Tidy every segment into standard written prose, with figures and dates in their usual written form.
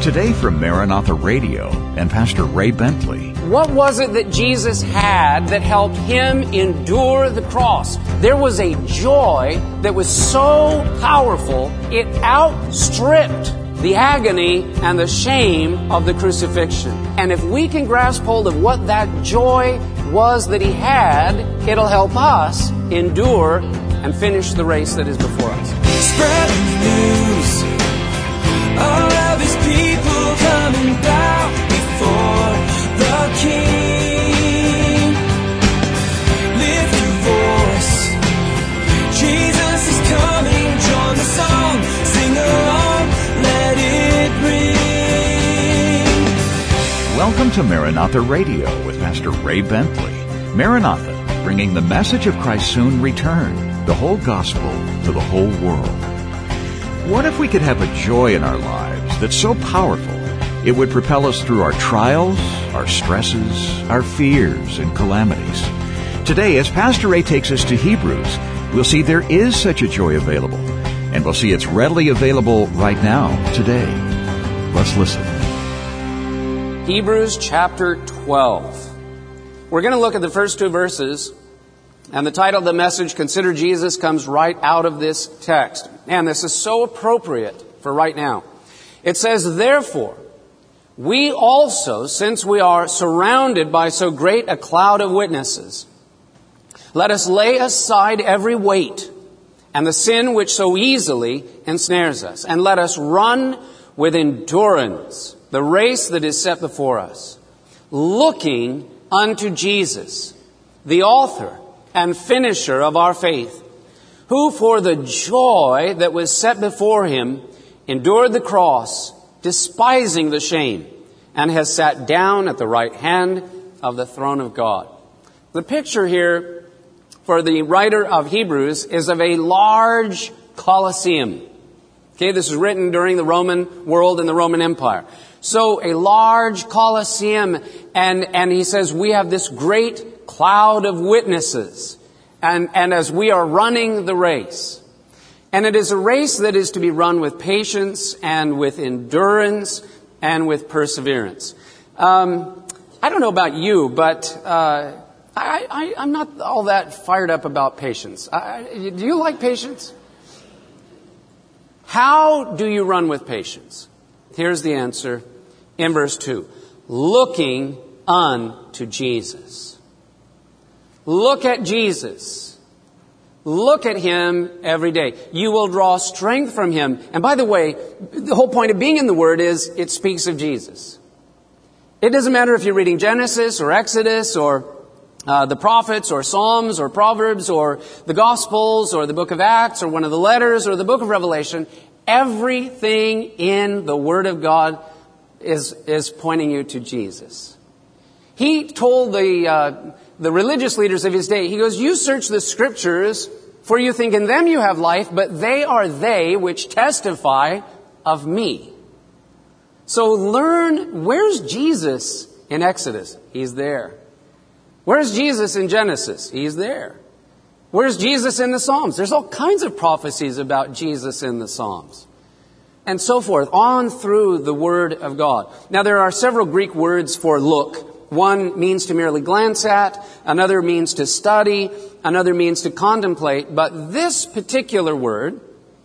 Today from Maranatha Radio and Pastor Ray Bentley. What was it that Jesus had that helped him endure the cross? There was a joy that was so powerful, it outstripped the agony and the shame of the crucifixion. And if we can grasp hold of what that joy was that he had, it'll help us endure and finish the race that is before us. Spread the news. All of his people coming down before the King. Lift your voice. Jesus is coming. Join the song. Sing along. Let it ring. Welcome to Maranatha Radio with Pastor Ray Bentley. Maranatha, bringing the message of Christ's soon return, the whole gospel to the whole world. What if we could have a joy in our lives that's so powerful it would propel us through our trials, our stresses, our fears, and calamities? Today, as Pastor Ray takes us to Hebrews, we'll see there is such a joy available, and we'll see it's readily available right now, today. Let's listen. Hebrews chapter 12. We're going to look at the first two verses. And the title of the message, Consider Jesus, comes right out of this text. And this is so appropriate for right now. It says, Therefore, we also, since we are surrounded by so great a cloud of witnesses, let us lay aside every weight and the sin which so easily ensnares us. And let us run with endurance the race that is set before us, looking unto Jesus, the author and finisher of our faith, who for the joy that was set before him endured the cross, despising the shame, and has sat down at the right hand of the throne of God. The picture here for the writer of Hebrews is of a large Colosseum. Okay, this is written during the Roman world and the Roman Empire. So a large Colosseum, and he says we have this great cloud of witnesses, and as we are running the race. And it is a race that is to be run with patience and with endurance and with perseverance. I don't know about you, but I'm not all that fired up about patience. Do you like patience? How do you run with patience? Here's the answer in verse 2. Looking unto Jesus. Look at Jesus. Look at Him every day. You will draw strength from Him. And by the way, the whole point of being in the Word is it speaks of Jesus. It doesn't matter if you're reading Genesis or Exodus or the prophets or Psalms or Proverbs or the Gospels or the book of Acts or one of the letters or the book of Revelation. Everything in the Word of God is pointing you to Jesus. He told the religious leaders of his day, he goes, you search the Scriptures, for you think in them you have life, but they are they which testify of me. So learn, where's Jesus in Exodus? He's there. Where's Jesus in Genesis? He's there. Where's Jesus in the Psalms? There's all kinds of prophecies about Jesus in the Psalms. And so forth, on through the Word of God. Now there are several Greek words for look. One means to merely glance at, another means to study, another means to contemplate. But this particular word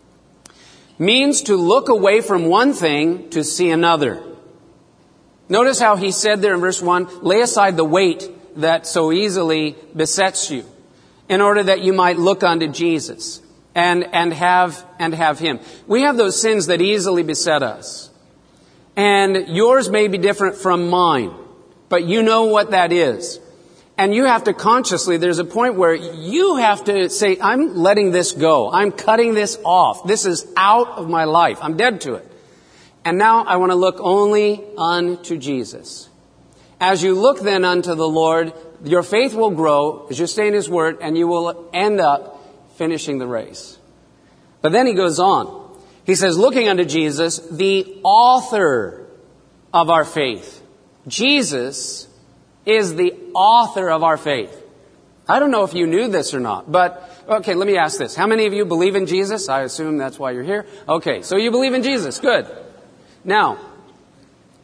means to look away from one thing to see another. Notice how he said there in verse 1, lay aside the weight that so easily besets you, in order that you might look unto Jesus and have Him. We have those sins that easily beset us. And yours may be different from mine. But you know what that is. And you have to consciously, there's a point where you have to say, I'm letting this go. I'm cutting this off. This is out of my life. I'm dead to it. And now I want to look only unto Jesus. As you look then unto the Lord, your faith will grow as you stay in His Word, and you will end up finishing the race. But then he goes on. He says, looking unto Jesus, the author of our faith. Jesus is the author of our faith. I don't know if you knew this or not, but, okay, let me ask this. How many of you believe in Jesus? I assume that's why you're here. Okay, so you believe in Jesus. Good. Now,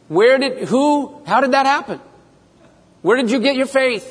How did that happen? Where did you get your faith?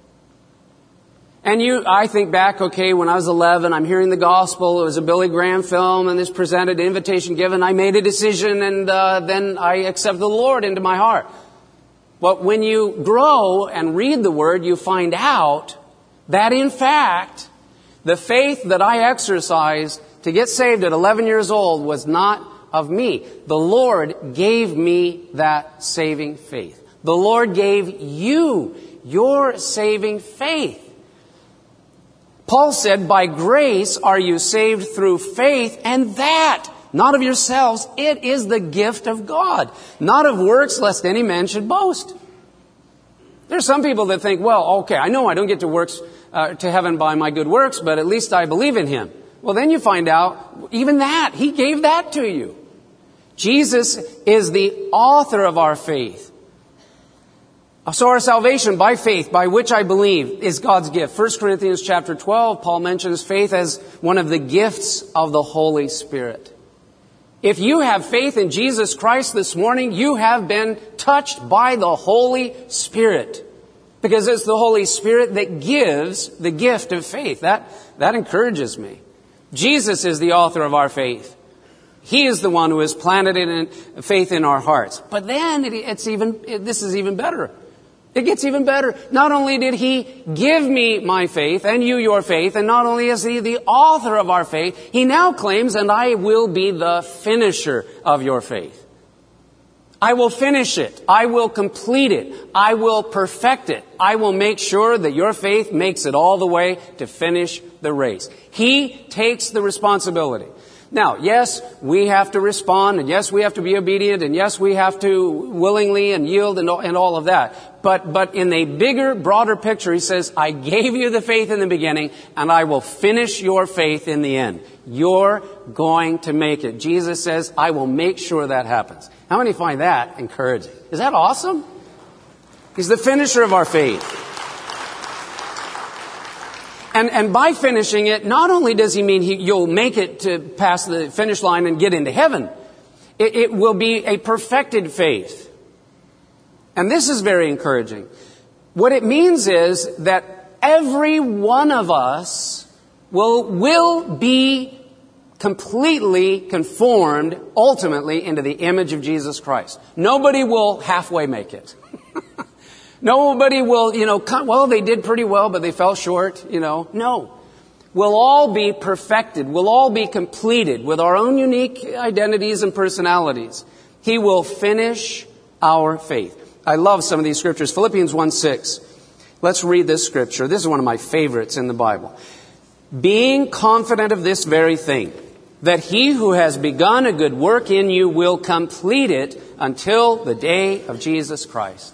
And I think back, okay, when I was 11, I'm hearing the gospel. It was a Billy Graham film, and this presented, an invitation given. I made a decision, and then I accepted the Lord into my heart. But when you grow and read the Word, you find out that, in fact, the faith that I exercised to get saved at 11 years old was not of me. The Lord gave me that saving faith. The Lord gave you your saving faith. Paul said, by grace are you saved through faith, and that, not of yourselves, it is the gift of God, not of works, lest any man should boast. There's some people that think, well, okay, I know I don't get to heaven by my good works, but at least I believe in Him. Well, then you find out, even that, He gave that to you. Jesus is the author of our faith. So our salvation by faith, by which I believe, is God's gift. 1 Corinthians chapter 12, Paul mentions faith as one of the gifts of the Holy Spirit. If you have faith in Jesus Christ this morning, you have been touched by the Holy Spirit. Because it's the Holy Spirit that gives the gift of faith. That encourages me. Jesus is the author of our faith. He is the one who has planted in faith in our hearts. But then this is even better. It gets even better. Not only did He give me my faith and you your faith, and not only is He the author of our faith, He now claims, and I will be the finisher of your faith. I will finish it. I will complete it. I will perfect it. I will make sure that your faith makes it all the way to finish the race. He takes the responsibility. Now, yes, we have to respond, and yes, we have to be obedient, and yes, we have to willingly and yield and all of that. But in a bigger, broader picture, He says, I gave you the faith in the beginning, and I will finish your faith in the end. You're going to make it. Jesus says, I will make sure that happens. How many find that encouraging? Is that awesome? He's the finisher of our faith. And by finishing it, not only does He mean you'll make it to pass the finish line and get into heaven, it will be a perfected faith. And this is very encouraging. What it means is that every one of us will be completely conformed, ultimately, into the image of Jesus Christ. Nobody will halfway make it. Nobody will, well, they did pretty well, but they fell short, No. We'll all be perfected. We'll all be completed with our own unique identities and personalities. He will finish our faith. I love some of these scriptures. Philippians 1:6. Let's read this scripture. This is one of my favorites in the Bible. Being confident of this very thing, that He who has begun a good work in you will complete it until the day of Jesus Christ.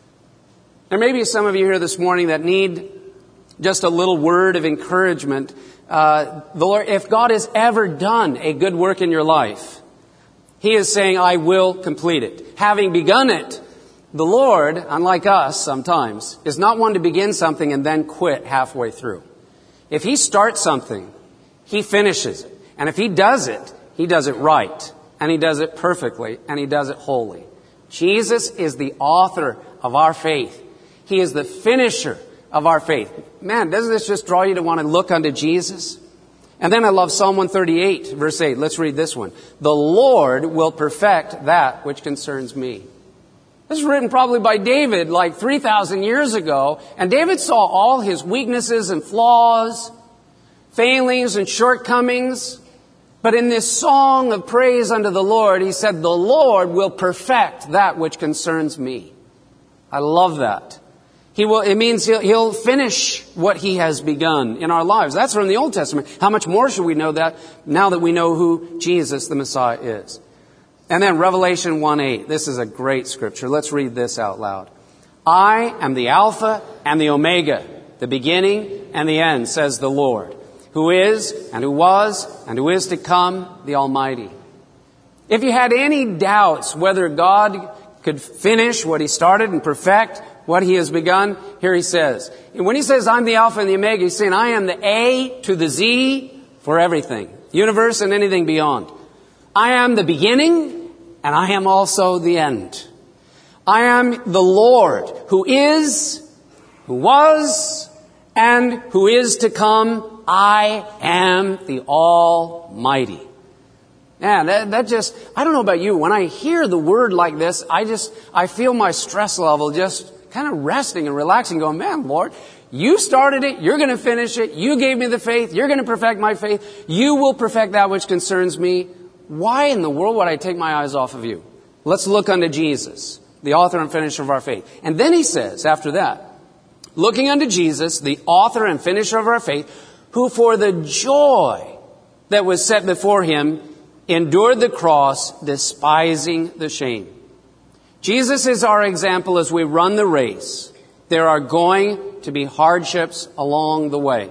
There may be some of you here this morning that need just a little word of encouragement. The Lord, if God has ever done a good work in your life, He is saying, I will complete it. Having begun it, the Lord, unlike us sometimes, is not one to begin something and then quit halfway through. If He starts something, He finishes it. And if He does it right. And He does it perfectly. And He does it wholly. Jesus is the author of our faith. He is the finisher of our faith. Man, doesn't this just draw you to want to look unto Jesus? And then I love Psalm 138, verse 8. Let's read this one. The Lord will perfect that which concerns me. This was written probably by David like 3,000 years ago. And David saw all his weaknesses and flaws, failings and shortcomings. But in this song of praise unto the Lord, he said, the Lord will perfect that which concerns me. I love that. It means He'll finish what He has begun in our lives. That's from the Old Testament. How much more should we know that now that we know who Jesus the Messiah is? And then Revelation 1:8. This is a great scripture. Let's read this out loud. I am the Alpha and the Omega, the beginning and the end, says the Lord, who is and who was and who is to come, the Almighty. If you had any doubts whether God could finish what He started and perfect what He has begun, here He says. And when He says, I'm the Alpha and the Omega, He's saying, I am the A to the Z for everything. Universe and anything beyond. I am the beginning, and I am also the end. I am the Lord who is, who was, and who is to come. I am the Almighty. Man, that just, I don't know about you, when I hear the word like this, I feel my stress level just kind of resting and relaxing, going, man, Lord, you started it, you're going to finish it, you gave me the faith, you're going to perfect my faith, you will perfect that which concerns me. Why in the world would I take my eyes off of you? Let's look unto Jesus, the author and finisher of our faith. And then he says, after that, looking unto Jesus, the author and finisher of our faith, who for the joy that was set before him endured the cross, despising the shame. Jesus is our example as we run the race. There are going to be hardships along the way.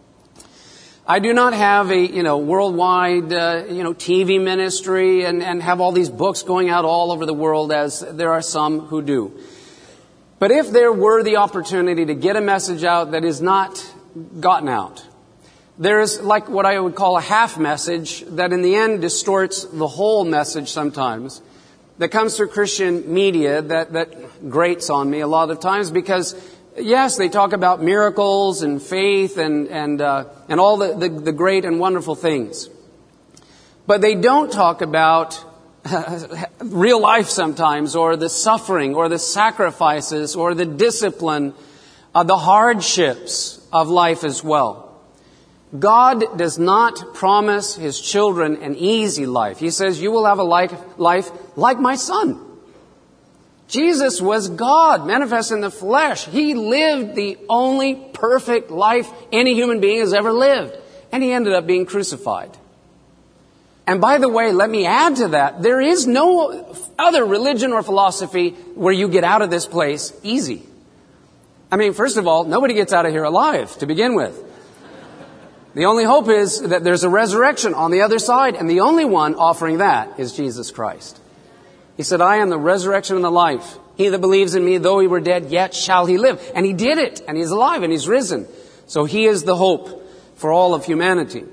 I do not have a, worldwide, TV ministry and have all these books going out all over the world as there are some who do. But if there were the opportunity to get a message out that is not gotten out, there's like what I would call a half message that in the end distorts the whole message sometimes, that comes through Christian media that grates on me a lot of times because, yes, they talk about miracles and faith and all the great and wonderful things. But they don't talk about real life sometimes, or the suffering, or the sacrifices, or the discipline, the hardships of life as well. God does not promise His children an easy life. He says, you will have a life like my Son. Jesus was God, manifest in the flesh. He lived the only perfect life any human being has ever lived. And He ended up being crucified. And by the way, let me add to that, there is no other religion or philosophy where you get out of this place easy. I mean, first of all, nobody gets out of here alive to begin with. The only hope is that there's a resurrection on the other side, and the only one offering that is Jesus Christ. He said, I am the resurrection and the life. He that believes in me, though he were dead, yet shall he live. And He did it, and He's alive, and He's risen. So He is the hope for all of humanity.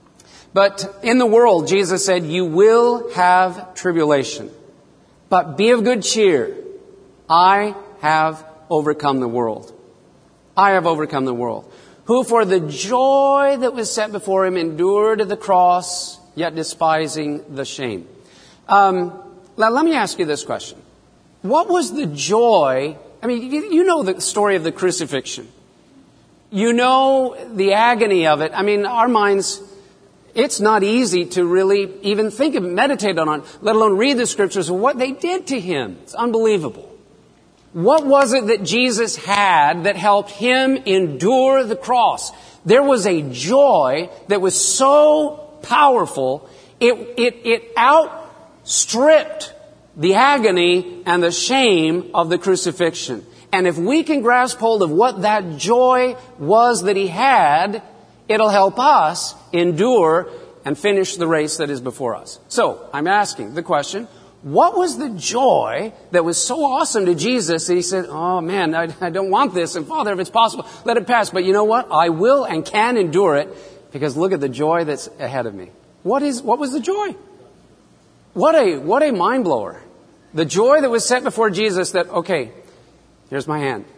But in the world, Jesus said, you will have tribulation. But be of good cheer. I have overcome the world. I have overcome the world. Who for the joy that was set before Him endured the cross, yet despising the shame. Now, let me ask you this question. What was the joy? I mean, you know the story of the crucifixion. You know the agony of it. I mean, our minds, it's not easy to really even think of it, meditate on it, let alone read the Scriptures of what they did to Him. It's unbelievable. What was it that Jesus had that helped Him endure the cross? There was a joy that was so powerful, it outstripped the agony and the shame of the crucifixion. And if we can grasp hold of what that joy was that He had, it'll help us endure and finish the race that is before us. So, I'm asking the question, what was the joy that was so awesome to Jesus that He said, oh man, I don't want this, and Father, if it's possible, let it pass. But you know what? I will and can endure it, because look at the joy that's ahead of me. What was the joy? What a mind blower. The joy that was set before Jesus that, okay, here's my hand.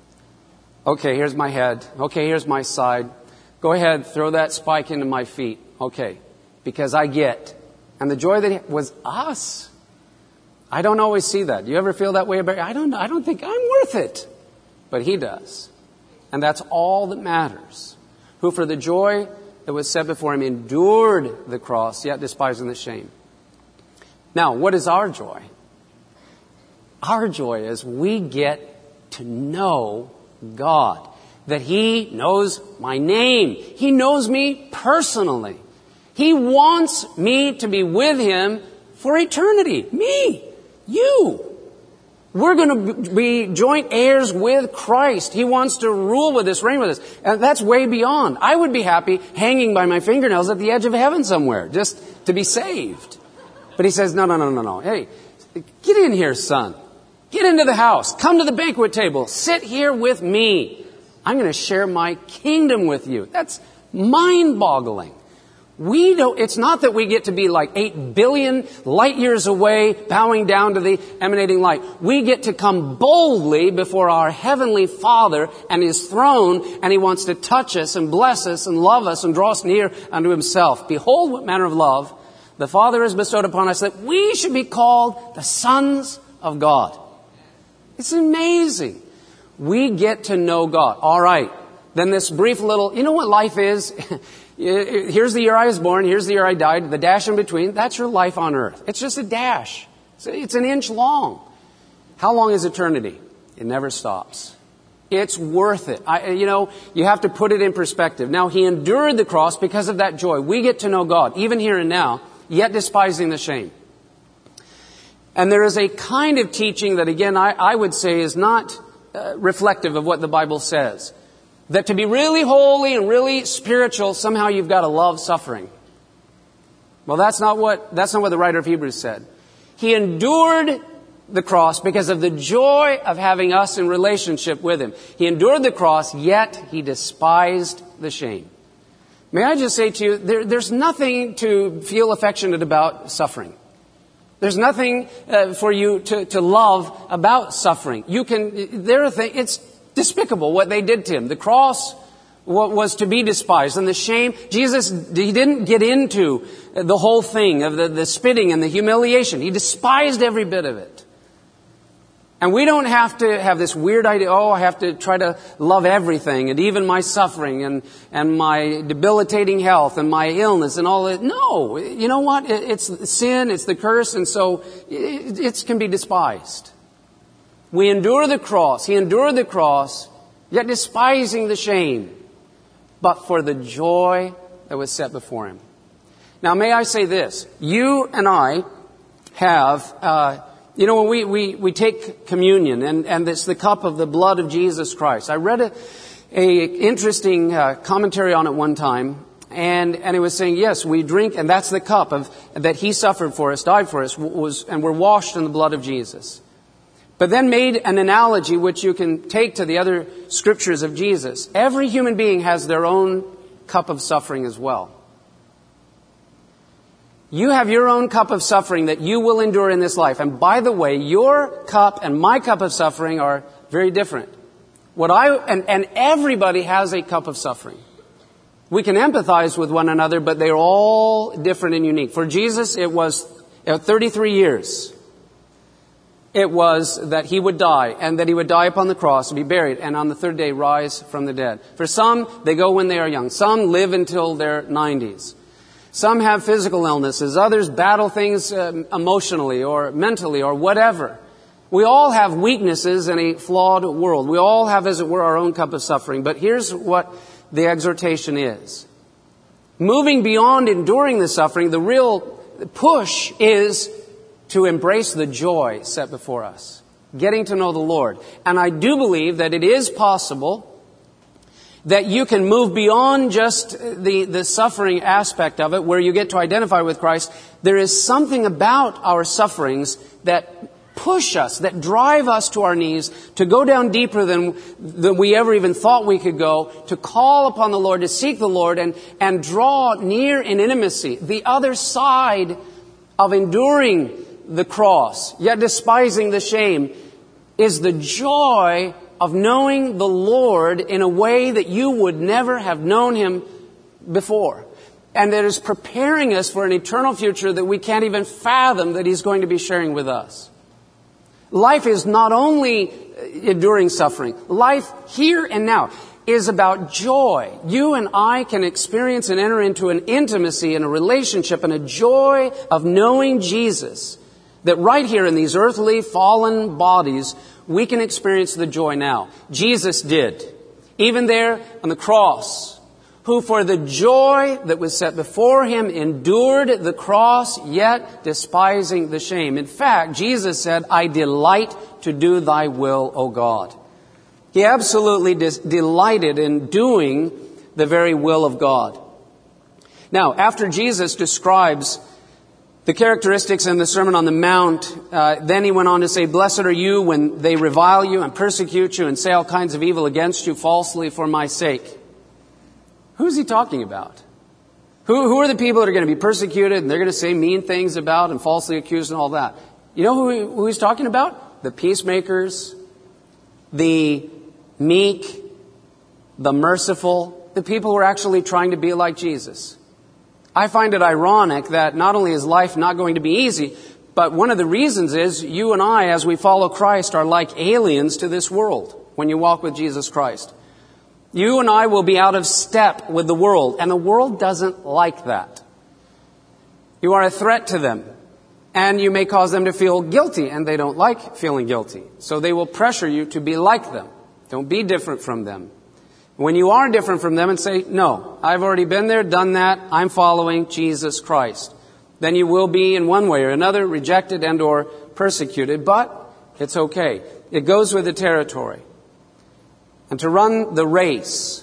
Okay, here's my head. Okay, here's my side. Go ahead, throw that spike into my feet. Okay, because I get. And the joy that was us. I don't always see that. Do you ever feel that way about it? I don't think I'm worth it. But He does. And that's all that matters. Who for the joy that was set before Him endured the cross, yet despising the shame. Now, what is our joy? Our joy is we get to know God. That He knows my name. He knows me personally. He wants me to be with Him for eternity. Me. You. We're going to be joint heirs with Christ. He wants to rule with us, reign with us. And that's way beyond. I would be happy hanging by my fingernails at the edge of heaven somewhere, just to be saved. But He says, no. Hey, get in here, son. Get into the house. Come to the banquet table. Sit here with me. I'm going to share my kingdom with you. That's mind-boggling. It's not that we get to be like 8 billion light years away, bowing down to the emanating light. We get to come boldly before our Heavenly Father and His throne, and He wants to touch us and bless us and love us and draw us near unto Himself. Behold, what manner of love the Father has bestowed upon us, that we should be called the sons of God. It's amazing. We get to know God. All right. Then this brief little, you know what life is? Here's the year I was born. Here's the year I died. The dash in between, that's your life on earth. It's just a dash. It's an inch long. How long is eternity? It never stops. It's worth it. You have to put it in perspective. Now, He endured the cross because of that joy. We get to know God, even here and now, yet despising the shame. And there is a kind of teaching that, again, I would say is not reflective of what the Bible says. That to be really holy and really spiritual, somehow you've got to love suffering. Well, that's not what the writer of Hebrews said. He endured the cross because of the joy of having us in relationship with Him. He endured the cross, yet He despised the shame. May I just say to you, there's nothing to feel affectionate about suffering. There's nothing for you to love about suffering. It's despicable what they did to Him. The cross was to be despised, and the shame. Jesus, He didn't get into the whole thing of the spitting and the humiliation. He despised every bit of it. And we don't have to have this weird idea, I have to try to love everything, and even my suffering and my debilitating health and my illness and all that. No, you know what? It's sin, it's the curse, and so it can be despised. We endure the cross. He endured the cross, yet despising the shame, but for the joy that was set before Him. Now, may I say this? You and I have, when we take communion, and it's the cup of the blood of Jesus Christ. I read a interesting commentary on it one time, and it was saying, yes, we drink, and that's the cup that He suffered for us, died for us, and we're washed in the blood of Jesus. But then made an analogy which you can take to the other scriptures of Jesus. Every human being has their own cup of suffering as well. You have your own cup of suffering that you will endure in this life. And by the way, your cup and my cup of suffering are very different. And everybody has a cup of suffering. We can empathize with one another, but they're all different and unique. For Jesus, it was 33 years. It was that He would die, and that He would die upon the cross and be buried, and on the third day rise from the dead. For some, they go when they are young. Some live until their 90s. Some have physical illnesses. Others battle things emotionally or mentally or whatever. We all have weaknesses in a flawed world. We all have, as it were, our own cup of suffering. But here's what the exhortation is. Moving beyond enduring the suffering, the real push is to embrace the joy set before us, getting to know the Lord. And I do believe that it is possible that you can move beyond just the suffering aspect of it, where you get to identify with Christ. There is something about our sufferings that push us, that drive us to our knees, to go down deeper than we ever even thought we could go, to call upon the Lord, to seek the Lord, and draw near in intimacy. The other side of enduring the cross, yet despising the shame, is the joy of knowing the Lord in a way that you would never have known Him before. And that is preparing us for an eternal future that we can't even fathom that He's going to be sharing with us. Life is not only enduring suffering. Life here and now is about joy. You and I can experience and enter into an intimacy and a relationship and a joy of knowing Jesus, that right here in these earthly fallen bodies, we can experience the joy now. Jesus did. Even there on the cross, who for the joy that was set before Him endured the cross, yet despising the shame. In fact, Jesus said, I delight to do Thy will, O God. He absolutely delighted in doing the very will of God. Now, after Jesus describes the characteristics in the Sermon on the Mount, then He went on to say, blessed are you when they revile you and persecute you and say all kinds of evil against you falsely for my sake. Who's He talking about? Who are the people that are going to be persecuted and they're going to say mean things about and falsely accused and all that? You know who he's talking about? The peacemakers, the meek, the merciful, the people who are actually trying to be like Jesus. I find it ironic that not only is life not going to be easy, but one of the reasons is you and I, as we follow Christ, are like aliens to this world when you walk with Jesus Christ. You and I will be out of step with the world, and the world doesn't like that. You are a threat to them, and you may cause them to feel guilty, and they don't like feeling guilty. So they will pressure you to be like them. Don't be different from them. When you are different from them and say, no, I've already been there, done that, I'm following Jesus Christ, then you will be in one way or another rejected and or persecuted, but it's okay. It goes with the territory. And to run the race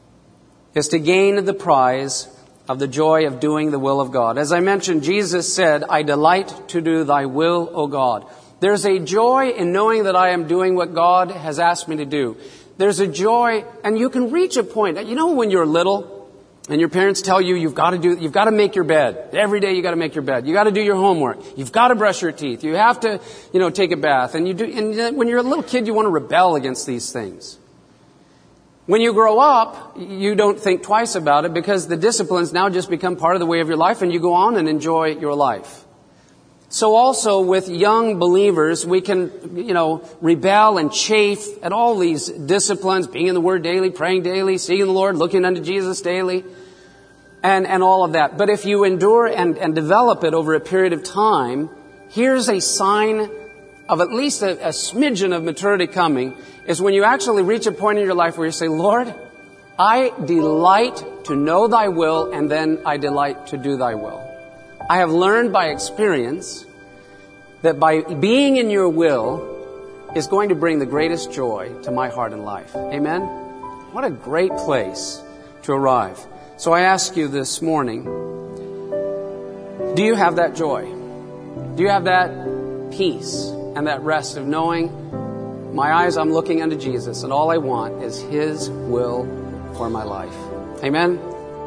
is to gain the prize of the joy of doing the will of God. As I mentioned, Jesus said, I delight to do thy will, O God. There's a joy in knowing that I am doing what God has asked me to do. There's a joy, and you can reach a point. You know when you're little and your parents tell you you've got to make your bed. Every day you got to make your bed. You got to do your homework. You've got to brush your teeth. You have to, take a bath. And when you're a little kid, you want to rebel against these things. When you grow up, you don't think twice about it because the disciplines now just become part of the way of your life and you go on and enjoy your life. So also with young believers, we can, rebel and chafe at all these disciplines, being in the Word daily, praying daily, seeking the Lord, looking unto Jesus daily, and all of that. But if you endure and develop it over a period of time, here's a sign of at least a smidgen of maturity coming, is when you actually reach a point in your life where you say, Lord, I delight to know thy will, and then I delight to do thy will. I have learned by experience that by being in your will is going to bring the greatest joy to my heart and life. Amen? What a great place to arrive. So I ask you this morning, do you have that joy? Do you have that peace and that rest of knowing, my eyes, I'm looking unto Jesus, and all I want is His will for my life? Amen?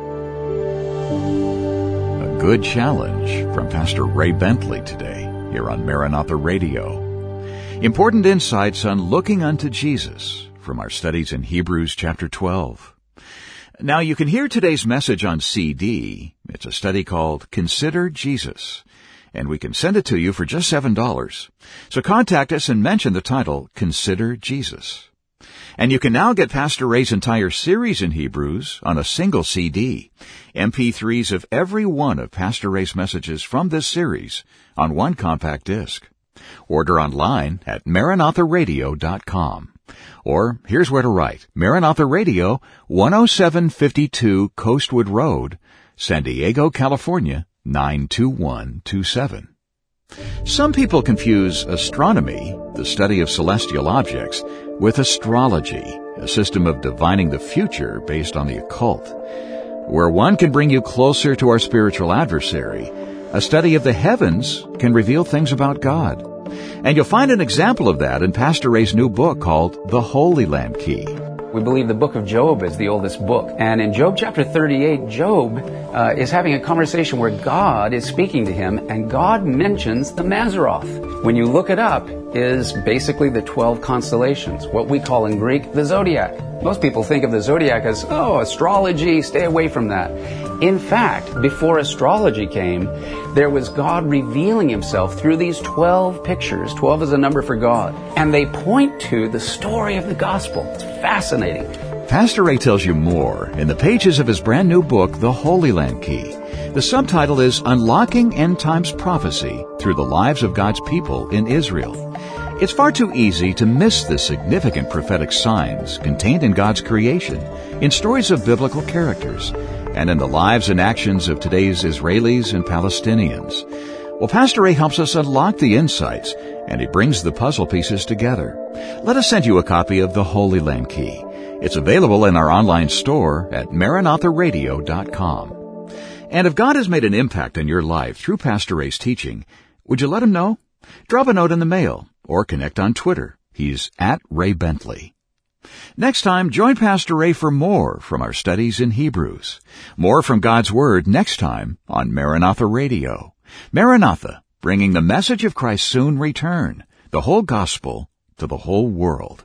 Good challenge from Pastor Ray Bentley today here on Maranatha Radio. Important insights on looking unto Jesus from our studies in Hebrews chapter 12. Now you can hear today's message on CD. It's a study called Consider Jesus, and we can send it to you for just $7. So contact us and mention the title, Consider Jesus. And you can now get Pastor Ray's entire series in Hebrews on a single CD, MP3s of every one of Pastor Ray's messages from this series on one compact disc. Order online at MaranathaRadio.com. Or here's where to write. Maranatha Radio, 10752 Coastwood Road, San Diego, California, 92127. Some people confuse astronomy, the study of celestial objects, with astrology, a system of divining the future based on the occult. Where one can bring you closer to our spiritual adversary, a study of the heavens can reveal things about God. And you'll find an example of that in Pastor Ray's new book called The Holy Land Key. We believe the book of Job is the oldest book. And in Job chapter 38, Job is having a conversation where God is speaking to him, and God mentions the Mazzaroth. When you look it up, is basically the 12 constellations, what we call in Greek the zodiac. Most people think of the zodiac as, astrology, stay away from that. In fact, before astrology came, there was God revealing Himself through these 12 pictures. 12 is a number for God. And they point to the story of the gospel. It's fascinating. Pastor Ray tells you more in the pages of his brand new book, The Holy Land Key. The subtitle is Unlocking End Times Prophecy Through the Lives of God's People in Israel. It's far too easy to miss the significant prophetic signs contained in God's creation, in stories of biblical characters, and in the lives and actions of today's Israelis and Palestinians. Well, Pastor Ray helps us unlock the insights, and he brings the puzzle pieces together. Let us send you a copy of The Holy Land Key. It's available in our online store at MaranathaRadio.com. And if God has made an impact in your life through Pastor Ray's teaching, would you let him know? Drop a note in the mail or connect on Twitter. He's at Ray Bentley. Next time, join Pastor Ray for more from our studies in Hebrews. More from God's Word next time on Maranatha Radio. Maranatha, bringing the message of Christ's soon return, the whole gospel to the whole world.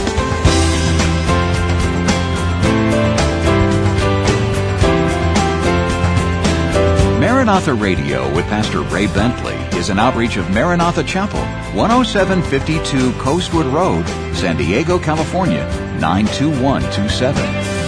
Maranatha Radio with Pastor Ray Bentley is an outreach of Maranatha Chapel, 10752 Coastwood Road, San Diego, California, 92127.